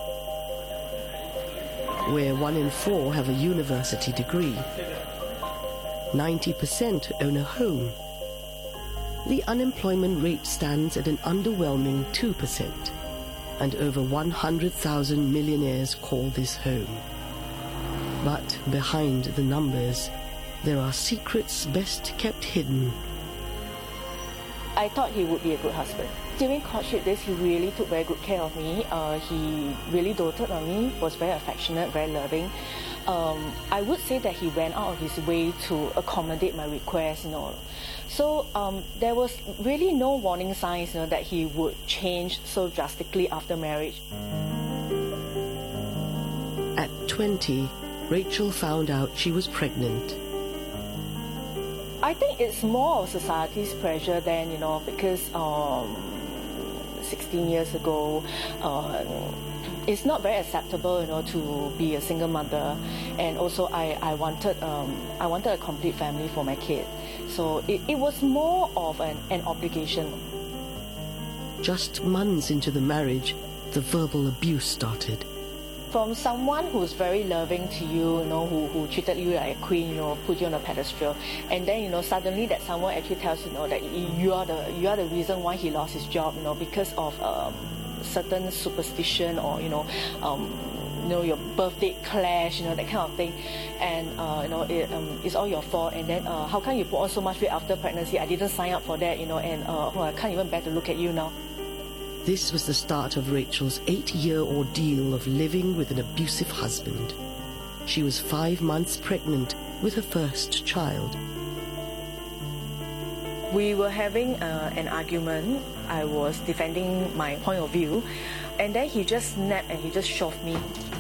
where one in four have a university degree. ninety percent own a home. The unemployment rate stands at an underwhelming two percent, and over one hundred thousand millionaires call this home. But behind the numbers, there are secrets best kept hidden. I thought he would be a good husband. During courtship days, he really took very good care of me. Uh, he really doted on me, was very affectionate, very loving. Um, I would say that he went out of his way to accommodate my requests, you know. So um, there was really no warning signs, you know, that he would change so drastically after marriage. At twenty, Rachel found out she was pregnant. I think it's more of society's pressure than, you know, because um, sixteen years ago, uh, it's not very acceptable, you know, to be a single mother. And also I, I wanted um, I wanted a complete family for my kid. So it, it was more of an, an obligation. Just months into the marriage, the verbal abuse started. From someone who's very loving to you, you know, who, who treated you like a queen, you know, put you on a pedestal, and then, you know, suddenly that someone actually tells you, you know, that you are the you are the reason why he lost his job, you know, because of um, certain superstition or, you know, um, you know, your birth date clash, you know, that kind of thing, and uh, you know, it, um, it's all your fault. And then, uh, how come you put on so much weight after pregnancy? I didn't sign up for that, you know, and uh, oh, I can't even bear to look at you now. This was the start of Rachel's eight-year ordeal of living with an abusive husband. She was five months pregnant with her first child. We were having uh, an argument. I was defending my point of view, and then he just snapped and he just shoved me.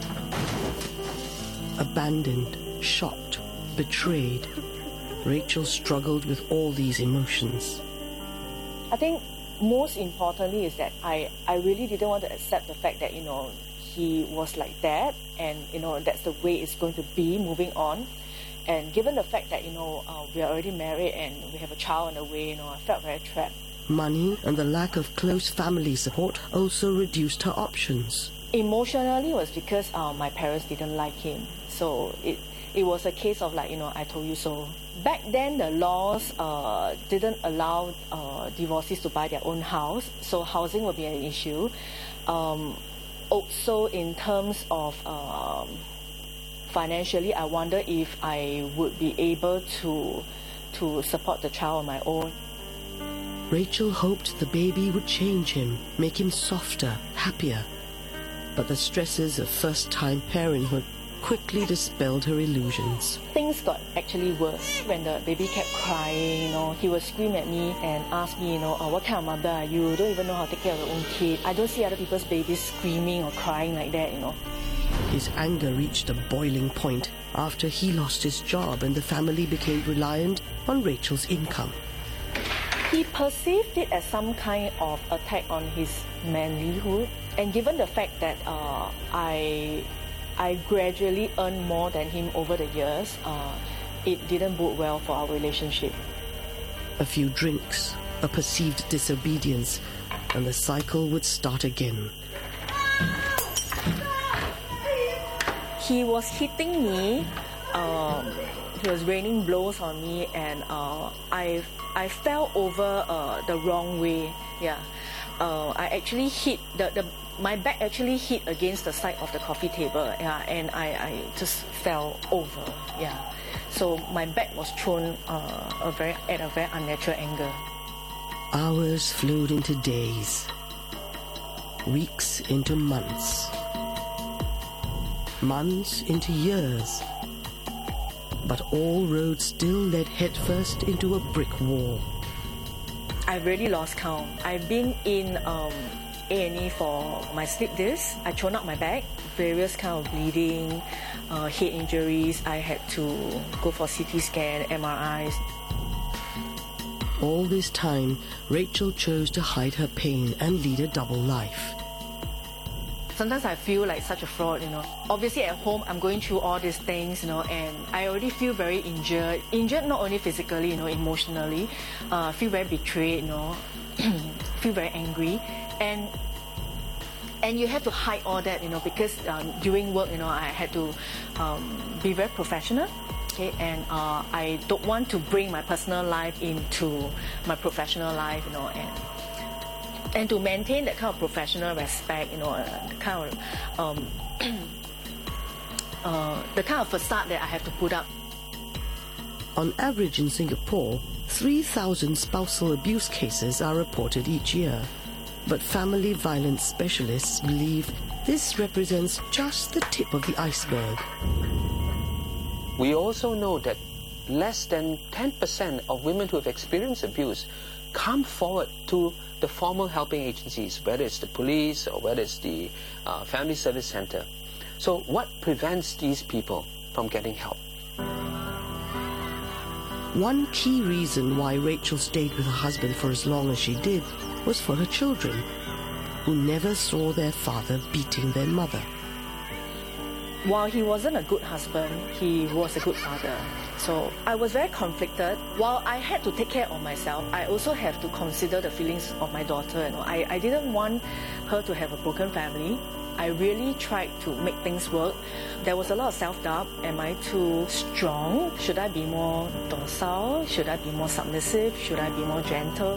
Abandoned, shocked, betrayed, Rachel struggled with all these emotions. I think most importantly is that I, I really didn't want to accept the fact that, you know, he was like that, and, you know, that's the way it's going to be moving on. And given the fact that, you know, uh, we are already married and we have a child on the way, you know, I felt very trapped. Money and the lack of close family support also reduced her options. Emotionally was because uh, my parents didn't like him. So it, it was a case of like, you know, I told you so. Back then, the laws uh, didn't allow uh, divorcees to buy their own house, so housing would be an issue. Um, also, in terms of um, financially, I wonder if I would be able to to support the child on my own. Rachel hoped the baby would change him, make him softer, happier. But the stresses of first-time parenthood quickly dispelled her illusions. Things got actually worse. When the baby kept crying, you know, he would scream at me and ask me, you know, oh, what kind of mother are you? Don't even know how to take care of your own kid. I don't see other people's babies screaming or crying like that, you know. His anger reached a boiling point after he lost his job and the family became reliant on Rachel's income. He perceived it as some kind of attack on his manlyhood. And given the fact that uh, I... I gradually earned more than him over the years, uh, it didn't bode well for our relationship. A few drinks, a perceived disobedience, and the cycle would start again. He was hitting me. Um, he was raining blows on me, and uh, I I fell over uh, the wrong way. Yeah, uh, I actually hit the, the my back actually hit against the side of the coffee table. Yeah, and I, I just fell over. Yeah, so my back was thrown uh, a very at a very unnatural angle. Hours flowed into days, weeks into months, months into years. But all roads still led headfirst into a brick wall. I really lost count. I've been in um, A and E for my slip disc. I torn up my back, various kind of bleeding, uh, head injuries. I had to go for C T scan, M R Is. All this time, Rachel chose to hide her pain and lead a double life. Sometimes I feel like such a fraud, you know. Obviously at home, I'm going through all these things, you know, and I already feel very injured. Injured not only physically, you know, emotionally. Uh, feel very betrayed, you know. Feel very angry. And and you have to hide all that, you know, because um, during work, you know, I had to um, be very professional. Okay, and uh, I don't want to bring my personal life into my professional life, you know, and and to maintain that kind of professional respect, you know, uh, the kind of um, uh, the kind of facade that I have to put up. On average in Singapore, three thousand spousal abuse cases are reported each year. But family violence specialists believe this represents just the tip of the iceberg. We also know that less than ten percent of women who have experienced abuse come forward to the formal helping agencies, whether it's the police or whether it's the uh, family service center. So what prevents these people from getting help? One key reason why Rachel stayed with her husband for as long as she did was for her children, who never saw their father beating their mother. While he wasn't a good husband, he was a good father. So I was very conflicted. While I had to take care of myself, I also have to consider the feelings of my daughter. You know, I, I didn't want her to have a broken family. I really tried to make things work. There was a lot of self-doubt. Am I too strong? Should I be more docile? Should I be more submissive? Should I be more gentle?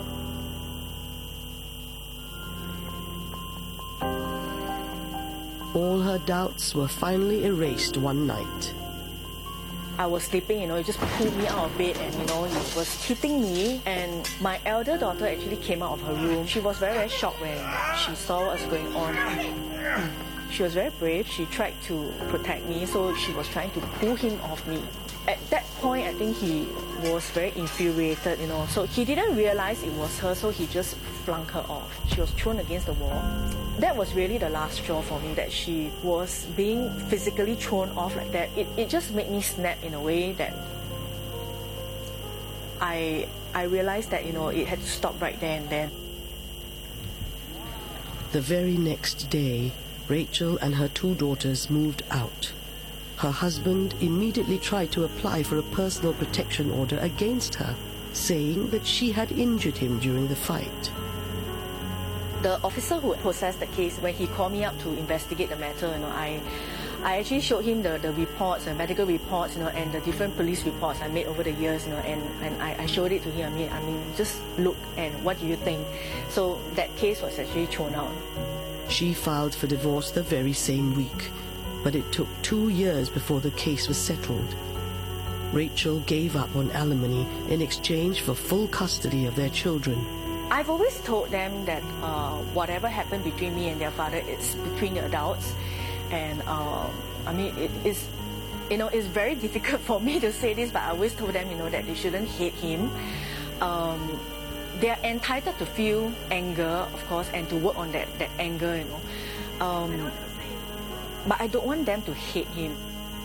All her doubts were finally erased one night. I was sleeping, you know, he just pulled me out of bed and, you know, he was hitting me. And my elder daughter actually came out of her room. She was very, very shocked when she saw what was going on. She was very brave. She tried to protect me, so she was trying to pull him off me. At that point, I think he was very infuriated, you know. So he didn't realize it was her, so he just flung her off. She was thrown against the wall. That was really the last straw for me, that she was being physically thrown off like that. It, it just made me snap in a way that I, I realized that, you know, it had to stop right there and then. The very next day, Rachel and her two daughters moved out. Her husband immediately tried to apply for a personal protection order against her, saying that she had injured him during the fight. The officer who processed the case, when he called me up to investigate the matter, you know, I, I actually showed him the, the reports, the medical reports, you know, and the different police reports I made over the years, you know, and, and I, I showed it to him. I mean, I mean, just look and what do you think? So that case was actually thrown out. She filed for divorce the very same week, but it took two years before the case was settled. Rachel gave up on alimony in exchange for full custody of their children. I've always told them that uh, whatever happened between me and their father, it's between the adults. And uh, I mean, it is, you know, it's very difficult for me to say this, but I always told them, you know, that they shouldn't hate him. Um, they are entitled to feel anger, of course, and to work on that, that anger, you know. Um, but I don't want them to hate him.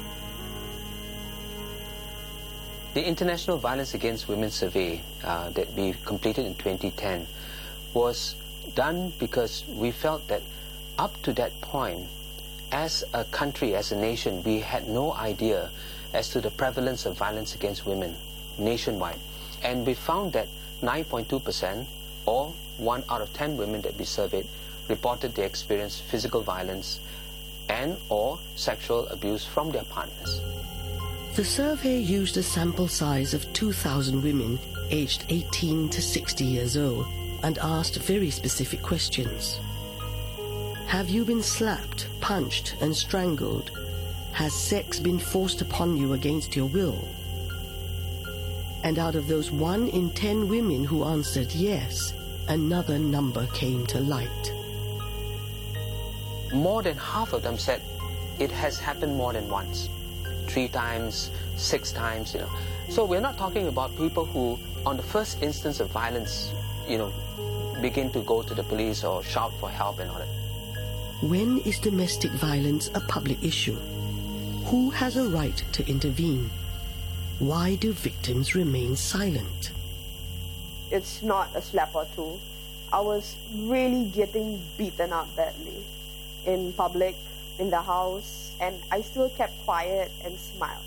The International Violence Against Women survey uh, that we completed in twenty ten was done because we felt that up to that point, as a country, as a nation, we had no idea as to the prevalence of violence against women nationwide. And we found that nine point two percent, or one out of ten women that we surveyed, reported they experienced physical violence and or sexual abuse from their partners. The survey used a sample size of two thousand women aged eighteen to sixty years old and asked very specific questions. Have you been slapped, punched and strangled? Has sex been forced upon you against your will? And out of those one in ten women who answered yes, another number came to light. More than half of them said it has happened more than once. Three times, six times, you know. So we're not talking about people who, on the first instance of violence, you know, begin to go to the police or shout for help and all that. When is domestic violence a public issue? Who has a right to intervene? Why do victims remain silent? It's not a slap or two. I was really getting beaten up badly in public, in the house, and I still kept quiet and smiled.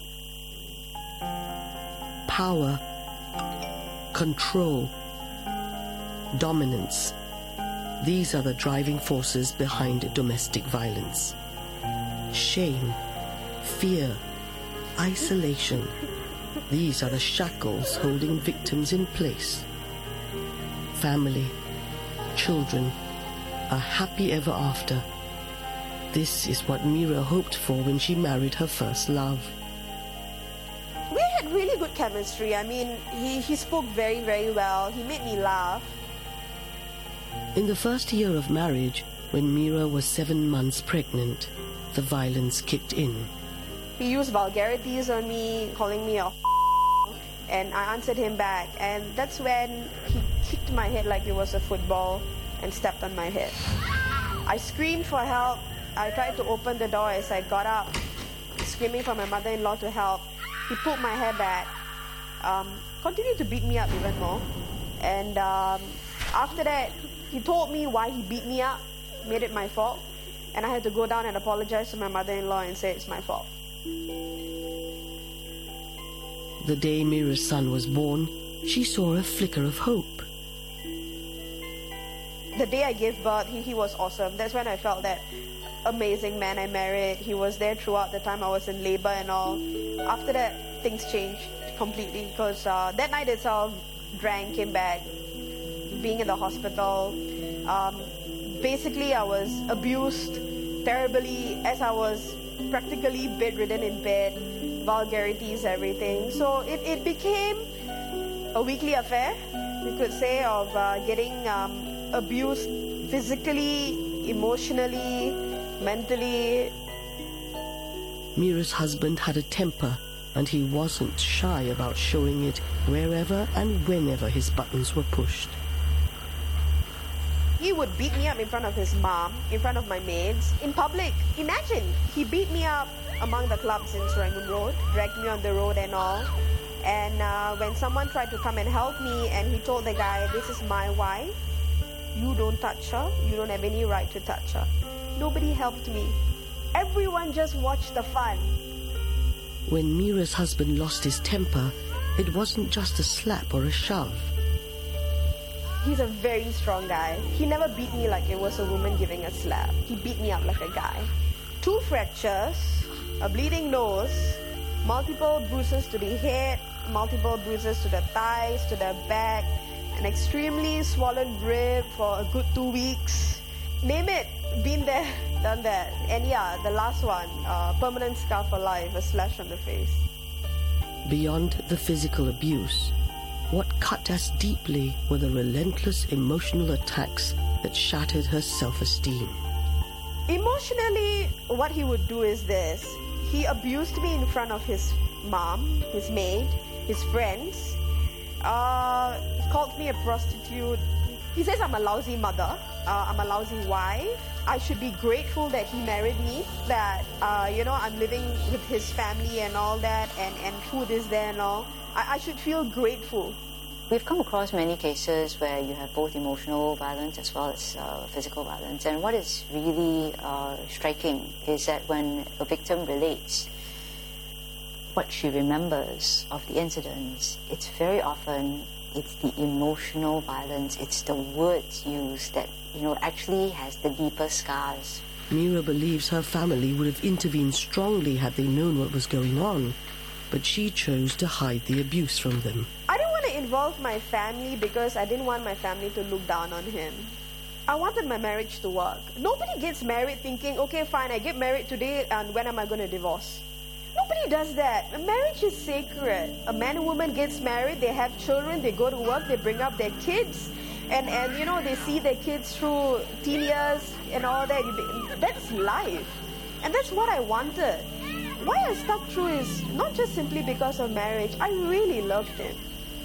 Power, control, dominance. These are the driving forces behind domestic violence. Shame, fear, isolation. These are the shackles holding victims in place. Family, children, a happy ever after. This is what Mira hoped for when she married her first love. We had really good chemistry. I mean, he, he spoke very, very well. He made me laugh. In the first year of marriage, when Mira was seven months pregnant, the violence kicked in. He used vulgarities on me, calling me a and I answered him back. And that's when he kicked my head like it was a football and stepped on my head. I screamed for help. I tried to open the door as I got up, screaming for my mother-in-law to help. He pulled my hair back, um, continued to beat me up even more. And um, after that, he told me why he beat me up, made it my fault. And I had to go down and apologize to my mother-in-law and say it's my fault. The day Mira's son was born, she saw a flicker of hope. The day I gave birth, he, he was awesome. That's when I felt that amazing man I married. He was there throughout the time I was in labor and all. After that, things changed completely because uh, that night itself, Drang came back, being in the hospital. Um, basically, I was abused terribly as I was practically bedridden in bed, vulgarities, everything. So it, it became a weekly affair, we could say, of uh, getting um, abused physically, emotionally, mentally. Mira's husband had a temper, and he wasn't shy about showing it wherever and whenever his buttons were pushed. He would beat me up in front of his mom, in front of my maids, in public. Imagine, he beat me up among the clubs in Serangoon Road, dragged me on the road and all. And uh, when someone tried to come and help me, and he told the guy, this is my wife, you don't touch her, you don't have any right to touch her. Nobody helped me. Everyone just watched the fun. When Mira's husband lost his temper, it wasn't just a slap or a shove. He's a very strong guy. He never beat me like it was a woman giving a slap. He beat me up like a guy. Two fractures, a bleeding nose, multiple bruises to the head, multiple bruises to the thighs, to the back, an extremely swollen rib for a good two weeks. Name it, been there, done that. And yeah, the last one, uh, permanent scar for life, a slash on the face. Beyond the physical abuse, what cut us deeply were the relentless emotional attacks that shattered her self-esteem. Emotionally, what he would do is this. He abused me in front of his mom, his maid, his friends. Uh, he called me a prostitute. He says I'm a lousy mother. Uh, I'm a lousy wife. I should be grateful that he married me, that, uh, you know, I'm living with his family and all that, and, and food is there and all. I, I should feel grateful. We've come across many cases where you have both emotional violence as well as uh, physical violence. And what is really uh, striking is that when a victim relates what she remembers of the incidents, it's very often it's the emotional violence, it's the words used that, you know, actually has the deeper scars Mira believes her family would have intervened strongly had they known what was going on, but she chose to hide the abuse from them. I didn't want to involve my family because I didn't want my family to look down on him. I wanted my marriage to work. Nobody gets married thinking, okay, fine, I get married today, and when am I going to divorce? Nobody does that. A marriage is sacred. A man and woman gets married, they have children, they go to work, they bring up their kids, and, and you know, they see their kids through teen years and all that. That's life. And that's what I wanted. Why I stuck through is not just simply because of marriage. I really loved him.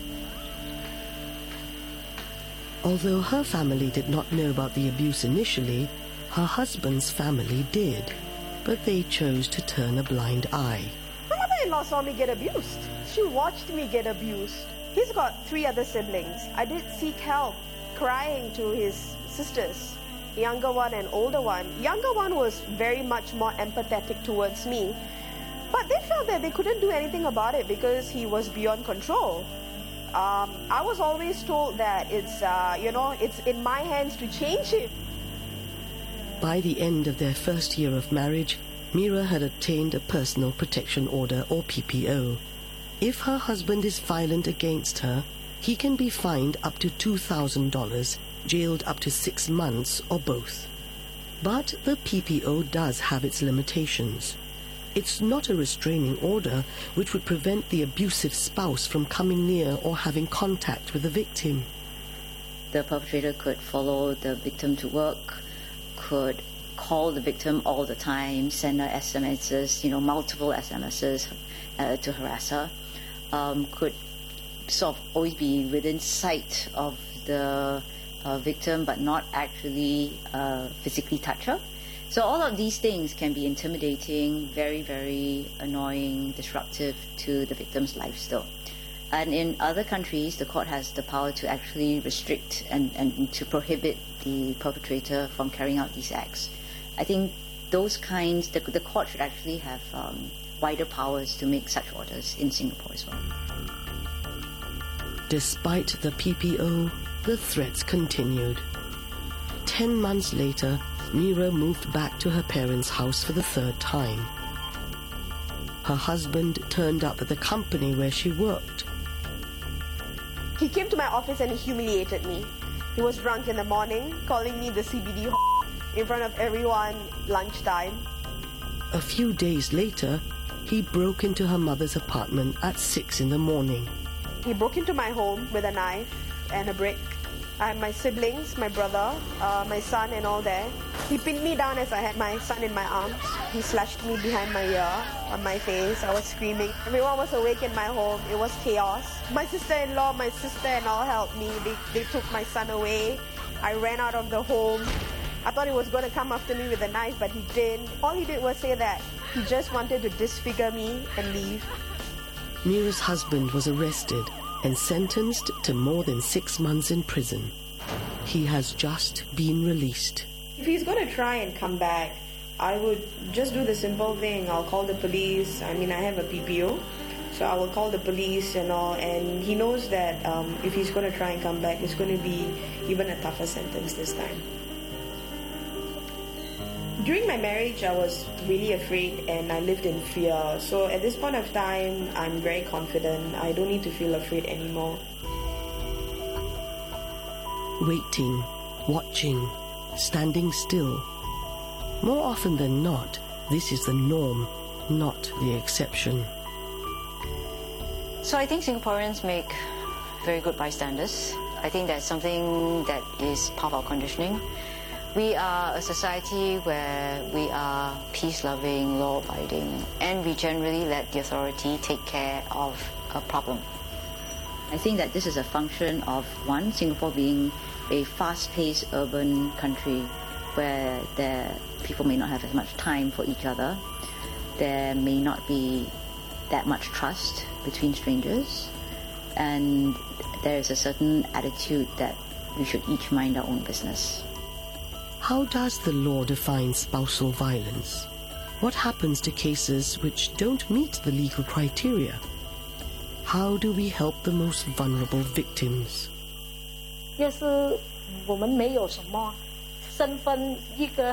Although her family did not know about the abuse initially, her husband's family did. But they chose to turn a blind eye. My mother-in-law saw me get abused. She watched me get abused. He's got three other siblings. I did seek help, crying to his sisters, younger one and older one. Younger one was very much more empathetic towards me. But they felt that they couldn't do anything about it because he was beyond control. Um, I was always told that it's, uh, you know, it's in my hands to change him. By the end of their first year of marriage, Mira had obtained a personal protection order, or P P O. If her husband is violent against her, he can be fined up to two thousand dollars, jailed up to six months, or both. But the P P O does have its limitations. It's not a restraining order which would prevent the abusive spouse from coming near or having contact with the victim. The perpetrator could follow the victim to work, could call the victim all the time, send her S M Ses, you know, multiple S M Ses uh, to harass her, um, could sort of always be within sight of the uh, victim but not actually uh, physically touch her. So all of these things can be intimidating, very, very annoying, disruptive to the victim's life still. And in other countries, the court has the power to actually restrict and, and to prohibit the perpetrator from carrying out these acts. I think those kinds, the, the court should actually have um, wider powers to make such orders in Singapore as well. Despite the P P O, the threats continued. Ten months later, Mira moved back to her parents' house for the third time. Her husband turned up at the company where she worked. He came to my office and he humiliated me. He was drunk in the morning, calling me the C B D in front of everyone lunchtime. A few days later, he broke into her mother's apartment at six in the morning. He broke into my home with a knife and a brick. I had my siblings, my brother, uh, my son and all there. He pinned me down as I had my son in my arms. He slashed me behind my ear, on my face. I was screaming. Everyone was awake in my home. It was chaos. My sister-in-law, my sister and all helped me. They, they took my son away. I ran out of the home. I thought he was going to come after me with a knife, but he didn't. All he did was say that he just wanted to disfigure me and leave. Mira's husband was arrested and sentenced to more than six months in prison. He has just been released. If he's going to try and come back, I would just do the simple thing. I'll call the police. I mean, I have a P P O, so I will call the police and all. And he knows that um, if he's going to try and come back, it's going to be even a tougher sentence this time. During my marriage, I was really afraid and I lived in fear. So at this point of time, I'm very confident. I don't need to feel afraid anymore. Waiting, watching, standing still. More often than not, this is the norm, not the exception. So I think Singaporeans make very good bystanders. I think that's something that is part of our conditioning. We are a society where we are peace-loving, law-abiding, and we generally let the authority take care of a problem. I think that this is a function of, one, Singapore being a fast-paced urban country where there, people may not have as much time for each other. There may not be that much trust between strangers, and there is a certain attitude that we should each mind our own business. How does the law define spousal violence? What happens to cases which don't meet the legal criteria? How do we help the most vulnerable victims? 要是我们没有什么身份一个